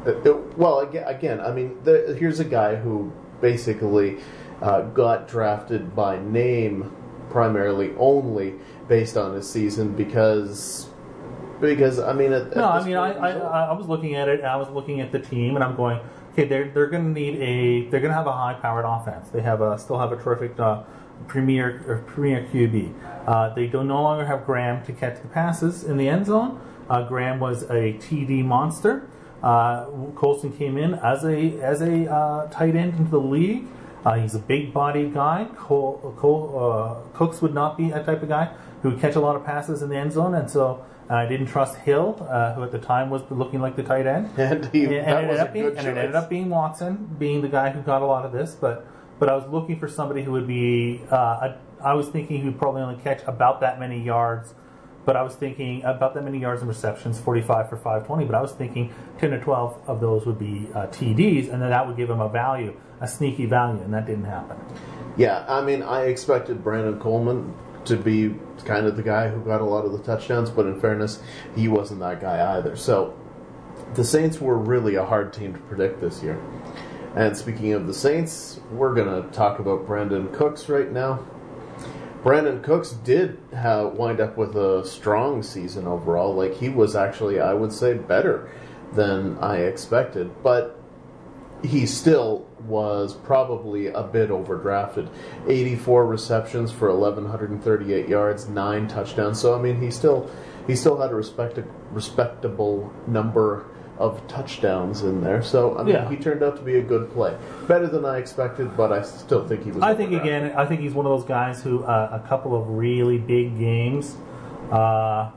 [SPEAKER 2] It, it, well, again, again, I mean, the, here's a guy who basically uh, got drafted by name primarily only based on his season because because I mean at,
[SPEAKER 3] no
[SPEAKER 2] at
[SPEAKER 3] I mean I, I I was looking at it and I was looking at the team and I'm going, okay, they're they're going to need a they're going to have a high powered offense. They have a still have a terrific uh, premier or premier Q B. Uh, they don't no longer have Graham to catch the passes in the end zone. Uh, Graham was a T D monster. Uh, Colson came in as a as a uh, tight end into the league. Uh, he's a big body guy. Cole, Cole, uh, Cooks would not be a type of guy who would catch a lot of passes in the end zone, and so I didn't trust Hill, uh, who at the time was looking like the tight end.
[SPEAKER 2] And, he,
[SPEAKER 3] and, and,
[SPEAKER 2] that
[SPEAKER 3] it
[SPEAKER 2] was
[SPEAKER 3] ended up
[SPEAKER 2] a
[SPEAKER 3] being,
[SPEAKER 2] good
[SPEAKER 3] and it
[SPEAKER 2] choice.
[SPEAKER 3] ended up being Watson, being the guy who got a lot of this. But but I was looking for somebody who would be. Uh, a, I was thinking he would probably only catch about that many yards. But I was thinking about that many yards and receptions, forty-five for five twenty. But I was thinking ten or twelve of those would be uh, T Ds, and then that would give him a value, a sneaky value, and that didn't happen.
[SPEAKER 2] Yeah, I mean, I expected Brandon Coleman to be kind of the guy who got a lot of the touchdowns, but in fairness, he wasn't that guy either. So the Saints were really a hard team to predict this year. And speaking of the Saints, we're going to talk about Brandon Cooks right now. Brandon Cooks did have, wind up with a strong season overall. Like, he was actually, I would say, better than I expected. But he still was probably a bit overdrafted. eighty-four receptions for eleven thirty-eight yards, nine touchdowns. So, I mean, he still he still had a respect, respectable number of touchdowns in there. So, I mean,
[SPEAKER 3] yeah.
[SPEAKER 2] he turned out to be a good play. Better than I expected, but I still think he was
[SPEAKER 3] I think, again, I think he's one of those guys who, uh, a couple of really big games, uh,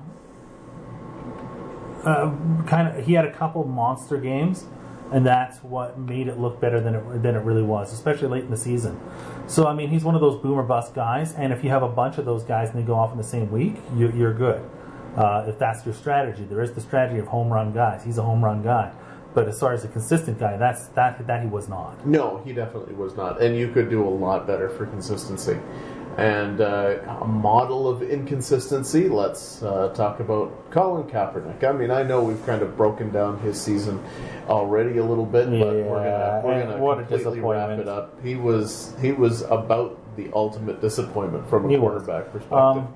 [SPEAKER 3] uh, kind of, he had a couple monster games, and that's what made it look better than it, than it really was, especially late in the season. So, I mean, he's one of those boomer bust guys, and if you have a bunch of those guys and they go off in the same week, you, you're good. Uh, if that's your strategy. There is the strategy of home run guys. He's a home run guy. But as far as a consistent guy, that's that that he was not.
[SPEAKER 2] No, he definitely was not. And you could do a lot better for consistency. And uh, a model of inconsistency, let's uh, talk about Colin Kaepernick. I mean, I know we've kind of broken down his season already a little bit, but
[SPEAKER 3] yeah,
[SPEAKER 2] we're gonna we're gonna
[SPEAKER 3] what
[SPEAKER 2] completely wrap it up. He was he was about the ultimate disappointment from a
[SPEAKER 3] he
[SPEAKER 2] quarterback
[SPEAKER 3] was.
[SPEAKER 2] perspective.
[SPEAKER 3] Um,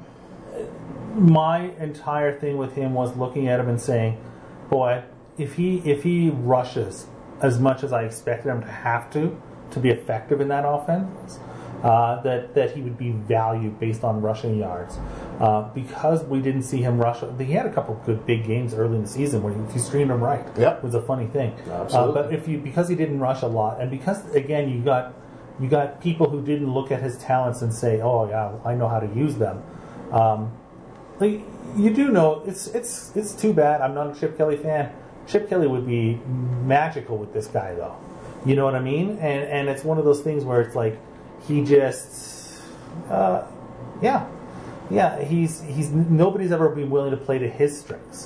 [SPEAKER 3] my entire thing with him was looking at him and saying, boy, if he if he rushes as much as I expected him to have to to be effective in that offense, uh, that that he would be valued based on rushing yards. Uh, because we didn't see him rush. He had a couple of good big games early in the season where he streamed them right.
[SPEAKER 2] Yep.
[SPEAKER 3] It was a funny thing.
[SPEAKER 2] Absolutely.
[SPEAKER 3] Uh, but if you because he didn't rush a lot, and because again you got you got people who didn't look at his talents and say, oh yeah, I know how to use them. Um, Like, you do know it's it's it's too bad. I'm not a Chip Kelly fan. Chip Kelly would be magical with this guy, though. You know what I mean? And and it's one of those things where it's like he just, uh, yeah, yeah. He's he's nobody's ever been willing to play to his strengths.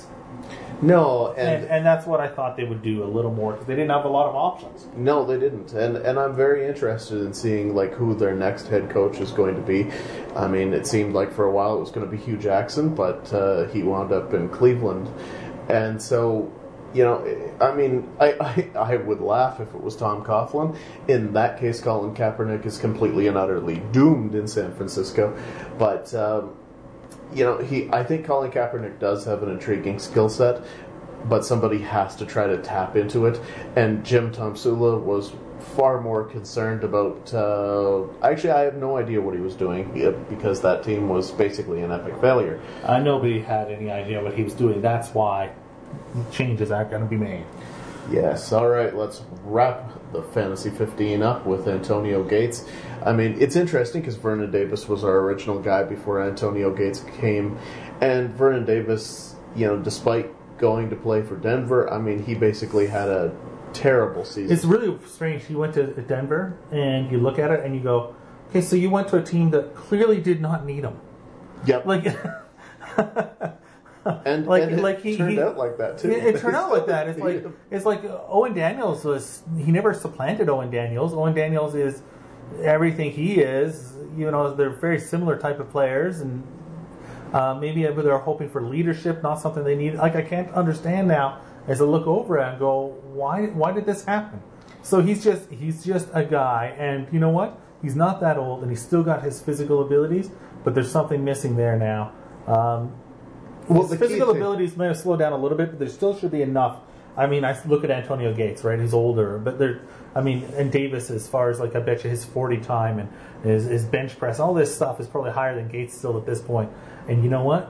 [SPEAKER 2] No, and,
[SPEAKER 3] And, and that's what I thought they would do a little more because they didn't have a lot of options.
[SPEAKER 2] no, they didn't. And and I'm very interested in seeing like who their next head coach is going to be. I mean, it seemed like for a while it was going to be Hugh Jackson, but uh, he wound up in Cleveland, and so. You know, I mean, I, I I would laugh if it was Tom Coughlin. In that case, Colin Kaepernick is completely and utterly doomed in San Francisco. But um, you know, he I think Colin Kaepernick does have an intriguing skill set, but somebody has to try to tap into it. And Jim Tomsula was far more concerned about. Uh, actually, I have no idea what he was doing because that team was basically an epic failure.
[SPEAKER 3] Uh, nobody had any idea what he was doing. That's why changes aren't going to be made.
[SPEAKER 2] Yes, all right, let's wrap the Fantasy fifteen up with Antonio Gates. I mean, it's interesting because Vernon Davis was our original guy before Antonio Gates came. And Vernon Davis, you know, despite going to play for Denver, I mean, he basically had a terrible season.
[SPEAKER 3] It's really strange. He went to Denver, and you look at it, and you go, okay, so you went to a team that clearly did not need him.
[SPEAKER 2] Yep.
[SPEAKER 3] Like...
[SPEAKER 2] And,
[SPEAKER 3] like,
[SPEAKER 2] and it
[SPEAKER 3] like he,
[SPEAKER 2] turned
[SPEAKER 3] he,
[SPEAKER 2] out like that too.
[SPEAKER 3] It, it turned out like that. It's like it's like Owen Daniels was. He never supplanted Owen Daniels. Owen Daniels is everything he is. You know, they're very similar type of players, and uh, maybe they're hoping for leadership, not something they need. Like I can't understand now is to look over it and go, why why did this happen? So he's just he's just a guy, and you know what? He's not that old, and he's still got his physical abilities, but there's something missing there now. Um, well, his physical abilities may have slowed down a little bit, but there still should be enough. I mean, I look at Antonio Gates, right? He's older, but there. I mean, and Davis, as far as like I bet you his forty time and his, his bench press, all this stuff is probably higher than Gates still at this point. And you know what?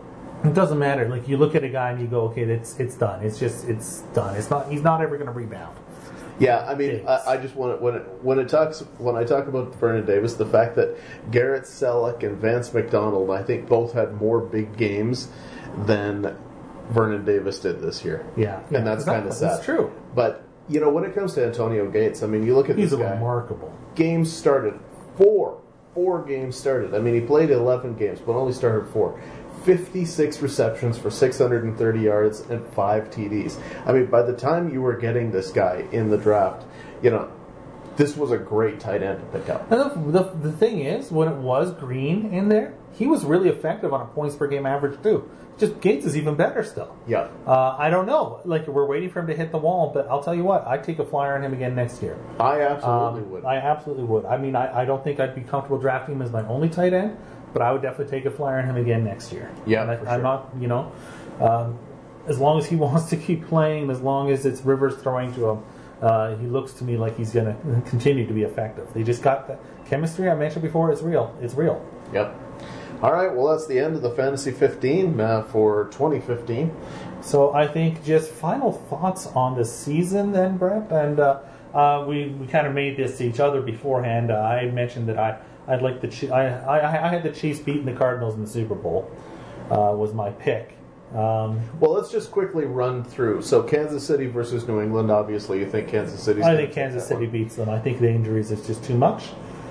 [SPEAKER 3] It doesn't matter. Like you look at a guy and you go, okay, it's it's done. It's just it's done. It's not. He's not ever going to rebound.
[SPEAKER 2] Yeah, I mean, I, I just want to, when it, when it talks when I talk about Vernon Davis, the fact that Garrett Selleck and Vance McDonald, I think both had more big games than Vernon Davis did this year.
[SPEAKER 3] Yeah, yeah
[SPEAKER 2] and that's
[SPEAKER 3] exactly.
[SPEAKER 2] kind of sad.
[SPEAKER 3] That's true.
[SPEAKER 2] But you know, when it comes to Antonio Gates, I mean, you look at
[SPEAKER 3] He's
[SPEAKER 2] this guy.
[SPEAKER 3] He's remarkable.
[SPEAKER 2] Games started four, four games started. I mean, he played eleven games, but only started four. fifty-six receptions for six hundred thirty yards and five T Ds. I mean, by the time you were getting this guy in the draft, you know, this was a great tight end to pick up.
[SPEAKER 3] And the, the, the thing is, when it was Green in there, he was really effective on a points per game average too. Just Gates is even better still.
[SPEAKER 2] Yeah.
[SPEAKER 3] Uh, I don't know. Like, we're waiting for him to hit the wall, but I'll tell you what, I'd take a flyer on him again next year.
[SPEAKER 2] I absolutely
[SPEAKER 3] um,
[SPEAKER 2] would.
[SPEAKER 3] I absolutely would. I mean, I, I don't think I'd be comfortable drafting him as my only tight end, but I would definitely take a flyer on him again next year.
[SPEAKER 2] Yeah,
[SPEAKER 3] and I,
[SPEAKER 2] for
[SPEAKER 3] I'm
[SPEAKER 2] sure.
[SPEAKER 3] not, you know, um, as long as he wants to keep playing, as long as it's Rivers throwing to him, uh, he looks to me like he's going to continue to be effective. They just got the chemistry I mentioned before. It's real. It's real.
[SPEAKER 2] Yep. All right, well, that's the end of the Fantasy fifteen uh, for twenty fifteen.
[SPEAKER 3] So I think just final thoughts on the season then, Brett. And uh, uh, we, we kind of made this to each other beforehand. Uh, I mentioned that I, I'd like the Ch- I, I, I had the Chiefs beating the Cardinals in the Super Bowl uh, was my pick. Um,
[SPEAKER 2] well, let's just quickly run through. So Kansas City versus New England, obviously you think Kansas City's
[SPEAKER 3] I think Kansas City one. beats them. I think the injuries is just too much.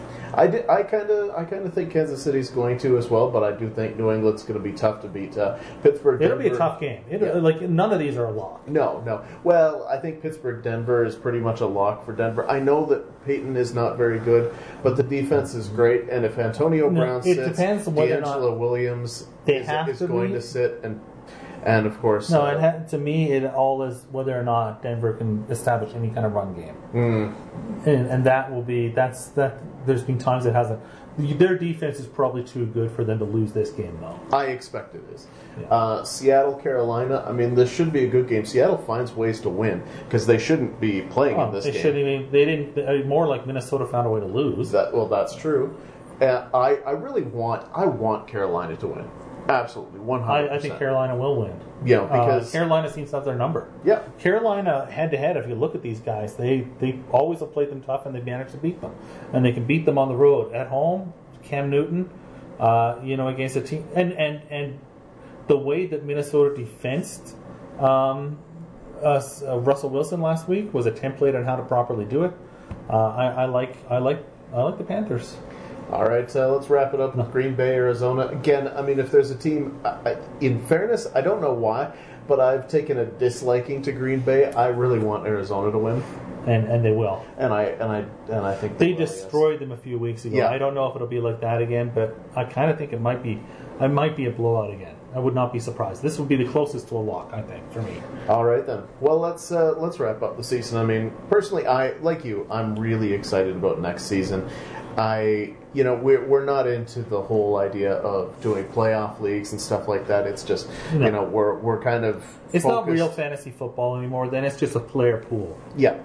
[SPEAKER 2] I did, I kind of I kind of think Kansas City's going to as well, but I do think New England's going to be tough to beat. Uh, Pittsburgh,
[SPEAKER 3] It'll
[SPEAKER 2] Denver,
[SPEAKER 3] be a tough game. It,
[SPEAKER 2] yeah.
[SPEAKER 3] Like none of these are a lock.
[SPEAKER 2] No, no. Well, I think Pittsburgh, Denver is pretty much a lock for Denver. I know that Peyton is not very good, but the defense is great. And if Antonio
[SPEAKER 3] no,
[SPEAKER 2] Brown
[SPEAKER 3] it
[SPEAKER 2] sits,
[SPEAKER 3] depends on whether
[SPEAKER 2] D'Angelo
[SPEAKER 3] or not
[SPEAKER 2] Williams
[SPEAKER 3] they
[SPEAKER 2] is,
[SPEAKER 3] have
[SPEAKER 2] is
[SPEAKER 3] to
[SPEAKER 2] going
[SPEAKER 3] be.
[SPEAKER 2] to sit, and and of course,
[SPEAKER 3] no.
[SPEAKER 2] uh,
[SPEAKER 3] It ha- to me, it all is whether or not Denver can establish any kind of run game,
[SPEAKER 2] mm.
[SPEAKER 3] and and that will be that's that. There's been times it hasn't. Their defense is probably too good for them to lose this game, though.
[SPEAKER 2] I expect it is.
[SPEAKER 3] Yeah.
[SPEAKER 2] Uh, Seattle, Carolina. I mean, this should be a good game. Seattle finds ways to win because they shouldn't be playing
[SPEAKER 3] Oh,
[SPEAKER 2] in this
[SPEAKER 3] they
[SPEAKER 2] game.
[SPEAKER 3] shouldn't even. They didn't. uh, More like Minnesota found a way to lose.
[SPEAKER 2] That well, that's true. Uh, I I really want I want Carolina to win. Absolutely, one hundred.
[SPEAKER 3] I, I think Carolina will win.
[SPEAKER 2] Yeah, because
[SPEAKER 3] uh, Carolina seems to have their number.
[SPEAKER 2] Yeah,
[SPEAKER 3] Carolina head to head. If you look at these guys, they they always have played them tough, and they managed to beat them. And they can beat them on the road. At home, Cam Newton, uh, you know, against a team, and and and the way that Minnesota defensed um, uh, uh, Russell Wilson last week was a template on how to properly do it. Uh, I, I like I like I like the Panthers.
[SPEAKER 2] All right, uh, let's wrap it up with Green Bay, Arizona. Again, I mean, if there's a team, I, I, in fairness, I don't know why, but I've taken a disliking to Green Bay. I really want Arizona to win,
[SPEAKER 3] and and they will.
[SPEAKER 2] And I and I and I think
[SPEAKER 3] they,
[SPEAKER 2] they will,
[SPEAKER 3] destroyed
[SPEAKER 2] yes.
[SPEAKER 3] them a few weeks ago.
[SPEAKER 2] Yeah.
[SPEAKER 3] I don't know if it'll be like that again, but I kind of think it might be. It might be a blowout again. I would not be surprised. This would be the closest to a lock, I think, for me.
[SPEAKER 2] All right then. Well, let's uh, let's wrap up the season. I mean, personally, I like you. I'm really excited about next season. I, you know, we're we're not into the whole idea of doing playoff leagues and stuff like that. It's just, no. you know, we're we're kind of
[SPEAKER 3] it's
[SPEAKER 2] focused.
[SPEAKER 3] Not real fantasy football anymore. Then it's just a player pool.
[SPEAKER 2] Yeah,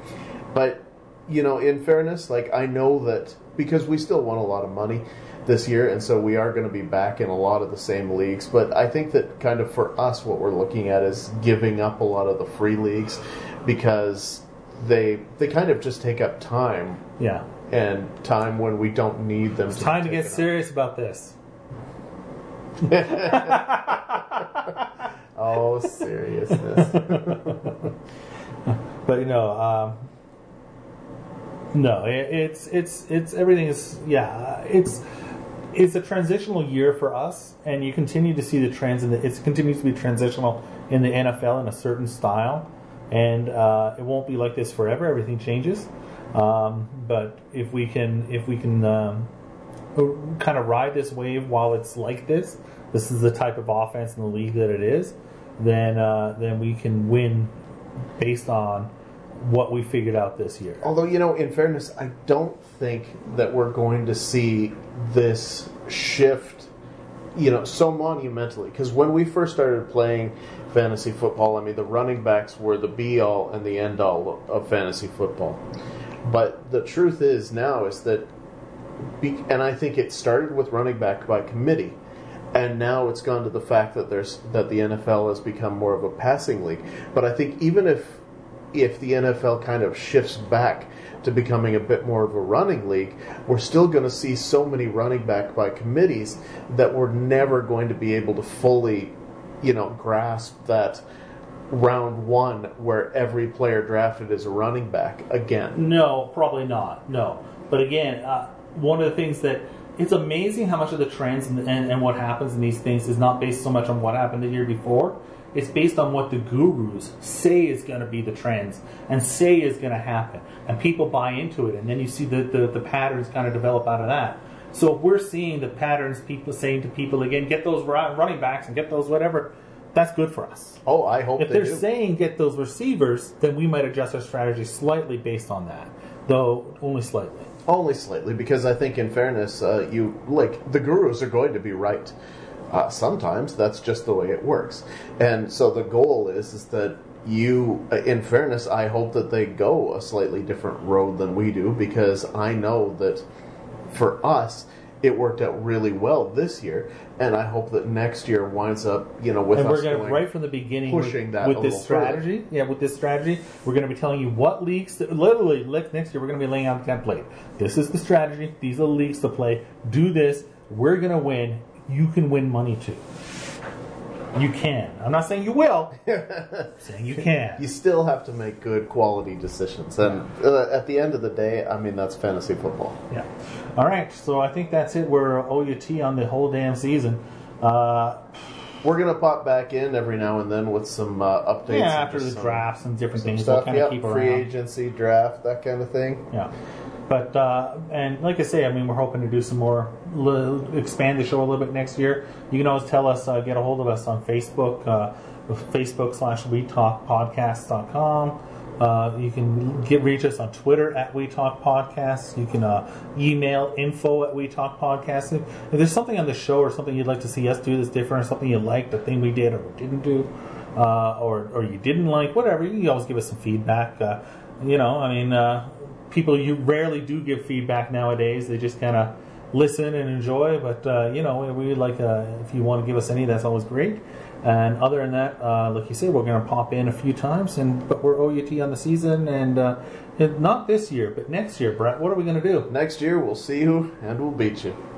[SPEAKER 2] but you know, in fairness, like I know that because we still won a lot of money this year, and so we are going to be back in a lot of the same leagues. But I think that kind of for us, what we're looking at is giving up a lot of the free leagues because they they kind of just take up time.
[SPEAKER 3] Yeah.
[SPEAKER 2] And time when we don't need them.
[SPEAKER 3] It's
[SPEAKER 2] to
[SPEAKER 3] time to get serious about this.
[SPEAKER 2] Oh, seriousness.
[SPEAKER 3] But you know, um, no, it, it's it's it's everything is yeah. It's it's a transitional year for us, and you continue to see the trends, and it continues to be transitional in the N F L in a certain style, and uh, it won't be like this forever. Everything changes. Um, but if we can, if we can um, kind of ride this wave while it's like this, this is the type of offense in the league that it is. then uh, then we can win based on what we figured out this year.
[SPEAKER 2] Although, you know, in fairness, I don't think that we're going to see this shift, you know, so monumentally. Because when we first started playing fantasy football, I mean, the running backs were the be-all and the end-all of fantasy football. But the truth is now is that, be, and I think it started with running back by committee, and now it's gone to the fact that there's that the N F L has become more of a passing league. But I think even if if the N F L kind of shifts back to becoming a bit more of a running league, we're still going to see so many running back by committees that we're never going to be able to fully, you know, grasp that round one where every player drafted is a running back again.
[SPEAKER 3] No, probably not. No. But again, uh, one of the things that it's amazing how much of the trends and, and, and what happens in these things is not based so much on what happened the year before. It's based on what the gurus say is going to be the trends and say is going to happen. And people buy into it. And then you see the, the, the patterns kind of develop out of that. So if we're seeing the patterns, people saying to people, again, get those running backs and get those whatever, that's good for us.
[SPEAKER 2] Oh, I hope
[SPEAKER 3] if
[SPEAKER 2] they
[SPEAKER 3] they're
[SPEAKER 2] do.
[SPEAKER 3] saying get those receivers, then we might adjust our strategy slightly based on that, though only slightly.
[SPEAKER 2] Only slightly, because I think, in fairness, uh, you like the gurus are going to be right. Uh, sometimes that's just the way it works, and so the goal is is that you, in fairness, I hope that they go a slightly different road than we do, because I know that for us it worked out really well this year, and I hope that next year winds up, you know, with
[SPEAKER 3] and
[SPEAKER 2] us
[SPEAKER 3] we're gonna,
[SPEAKER 2] going,
[SPEAKER 3] right from the beginning
[SPEAKER 2] pushing
[SPEAKER 3] with,
[SPEAKER 2] that
[SPEAKER 3] with
[SPEAKER 2] a
[SPEAKER 3] this
[SPEAKER 2] little
[SPEAKER 3] strategy.
[SPEAKER 2] further.
[SPEAKER 3] Yeah, with this strategy, we're going to be telling you what leagues. That, literally, next year we're going to be laying out the template. This is the strategy. These are the leagues to play. Do this. We're going to win. You can win money too. You can. I'm not saying you will. I'm saying you can.
[SPEAKER 2] You still have to make good quality decisions, and uh, at the end of the day, I mean, that's fantasy football.
[SPEAKER 3] Yeah. All right. So I think that's it. We're O U T on the whole damn season. Uh,
[SPEAKER 2] We're gonna pop back in every now and then with some uh, updates.
[SPEAKER 3] yeah,
[SPEAKER 2] and
[SPEAKER 3] after
[SPEAKER 2] just
[SPEAKER 3] the
[SPEAKER 2] some-
[SPEAKER 3] drafts and different
[SPEAKER 2] some
[SPEAKER 3] things,
[SPEAKER 2] stuff.
[SPEAKER 3] we'll kind
[SPEAKER 2] Yep,
[SPEAKER 3] of keep
[SPEAKER 2] free
[SPEAKER 3] around.
[SPEAKER 2] agency, draft, that kind of thing.
[SPEAKER 3] Yeah. But, uh, and like I say, I mean, we're hoping to do some more, li- expand the show a little bit next year. You can always tell us, uh, get a hold of us on Facebook, uh, with Facebook slash We Talk Podcasts dot com. Uh, you can get reach us on Twitter at We Talk Podcasts. You can uh, email info at We Talk Podcasts. If there's something on the show or something you'd like to see us do that's different, or something you like, the thing we did or didn't do, uh, or, or you didn't like, whatever, you can always give us some feedback. Uh, you know, I mean, uh, people you rarely do give feedback nowadays. They just kind of listen and enjoy. But uh, you know, we, we like uh, if you want to give us any, that's always great. And other than that, uh, like you say, we're going to pop in a few times. And but we're O U T on the season, and, uh, and not this year, but next year. Brett, what are we going to do?
[SPEAKER 2] Next year, we'll see you and we'll beat you.